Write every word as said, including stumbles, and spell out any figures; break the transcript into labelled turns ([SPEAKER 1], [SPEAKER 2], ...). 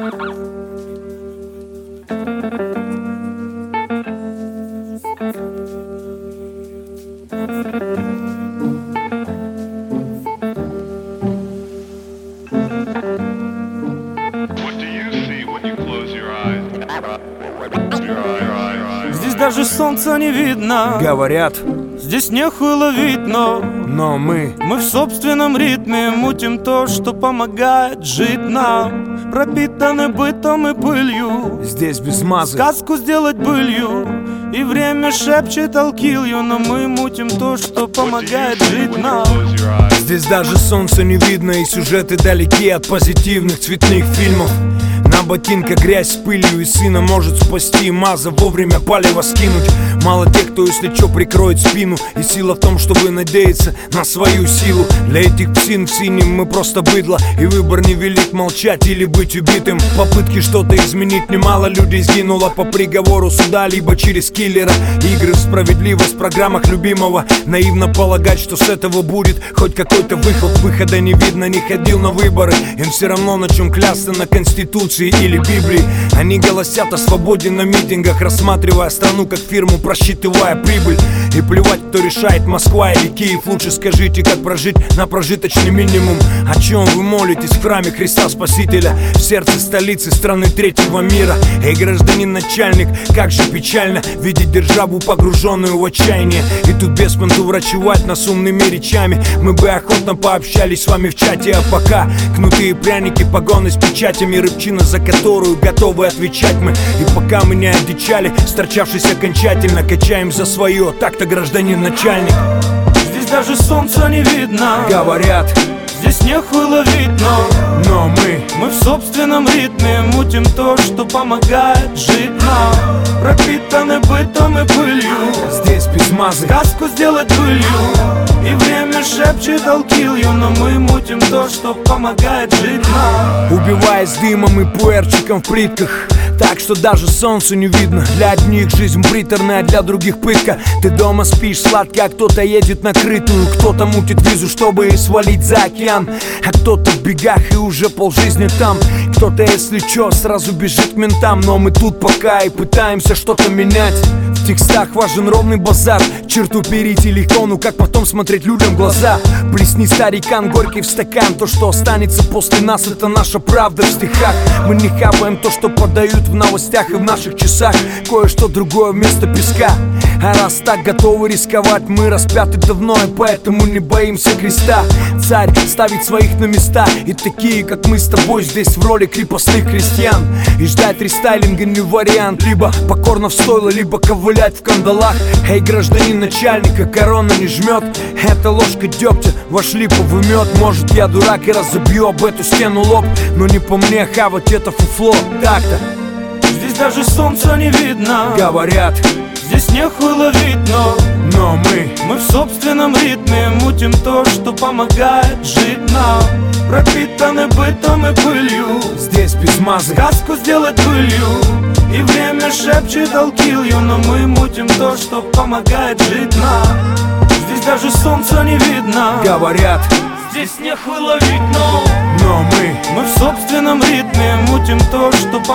[SPEAKER 1] Здесь даже солнца не видно,
[SPEAKER 2] говорят,
[SPEAKER 1] здесь нехуй ловить, но
[SPEAKER 2] но мы
[SPEAKER 1] Мы в собственном ритме мутим то, что помогает жить нам. Пропитаны бытом и пылью,
[SPEAKER 2] здесь без мазы.
[SPEAKER 1] сказку сделать былью. И время шепчет I'll kill you, но мы мутим то, что помогает жить нам.
[SPEAKER 2] Здесь даже солнца не видно, и сюжеты далеки от позитивных цветных фильмов. На ботинках грязь с пылью, и сына может спасти маза, вовремя палево скинуть. Мало тех, кто если чё прикроет спину. И сила в том, чтобы надеяться на свою силу. Для этих псин в синем мы просто быдло, и выбор невелик, молчать или быть убитым. Попытки что-то изменить, немало людей сгинуло по приговору суда, либо через киллера. Игры в справедливость в программах любимого. Наивно полагать, что с этого будет хоть какой-то выход. Выхода не видно, не ходил на выборы. Им все равно на чем клясться, на Конституции или Библии. Они голосят о свободе на митингах, рассматривая страну как фирму, просчитывая прибыль. И плевать, кто решает, Москва или Киев. Лучше скажите, как прожить на прожиточный минимум. О чем вы молитесь в храме Христа Спасителя, в сердце столицы страны третьего мира? Эй, гражданин начальник, как же печально видеть державу, погруженную в отчаяние. И тут без понту врачевать нас умными речами. Мы бы охотно пообщались с вами в чате, а пока кнуты и пряники, погоны с печатями, рыбчина, за которую готовы отвечать мы. И пока мы не одичали, сторчавшись окончательно, качаем за свое, так-то гражданин начальник.
[SPEAKER 1] Здесь даже солнца не видно,
[SPEAKER 2] говорят,
[SPEAKER 1] здесь нехуй ловить, но
[SPEAKER 2] но мы
[SPEAKER 1] Мы в собственном ритме мутим то, что помогает жить нам. Пропитаны бытом и пылью,
[SPEAKER 2] здесь без мазы.
[SPEAKER 1] сказку сделать былью. И время шепчет I'll kill you, но мы мутим то, что помогает жить нам.
[SPEAKER 2] Убиваясь дымом и пуэрчиком в плитках, так что даже солнцу не видно. Для одних жизнь приторная, а для других пытка. Ты дома спишь сладко, а кто-то едет на крытую. Кто-то мутит визу, чтобы свалить за океан, а кто-то в бегах и уже полжизни там. Кто-то, если чё, сразу бежит к ментам. Но мы тут пока и пытаемся что-то менять. В текстах важен ровный базар. Черту перейти легко, ну как потом смотреть людям в глаза? Плесни, старикан, горький в стакан. То, что останется после нас, это наша правда в стихах. Мы не хапаем то, что подают в новостях и в наших часах. Кое-что другое вместо песка. А раз так готовы рисковать, мы распяты давно, и поэтому не боимся креста. Царь ставит своих на места, и такие, как мы с тобой, здесь в роли крепостных крестьян. И ждать рестайлинга не вариант. Либо покорно в стойло, либо ковылять в кандалах. Эй, гражданин начальника, корона не жмет. Это ложка дегтя, ваш липовый мед. Может, я дурак и разобью об эту стену лоб, но не по мне хавать это фуфло. Так-то
[SPEAKER 1] Здесь даже солнца не видно,
[SPEAKER 2] говорят,
[SPEAKER 1] здесь нехуй ловить, но
[SPEAKER 2] но мы
[SPEAKER 1] Мы в собственном ритме мутим то, что помогает жить нам. Пропитаны бытом и пылью,
[SPEAKER 2] здесь без мазы.
[SPEAKER 1] сказку сделать былью. И время шепчет I'll kill you, но мы мутим то, что помогает жить нам. Здесь даже солнца не видно,
[SPEAKER 2] Говорят,
[SPEAKER 1] здесь нехуй ловить, но
[SPEAKER 2] но мы
[SPEAKER 1] Мы в собственном ритме мутим то, что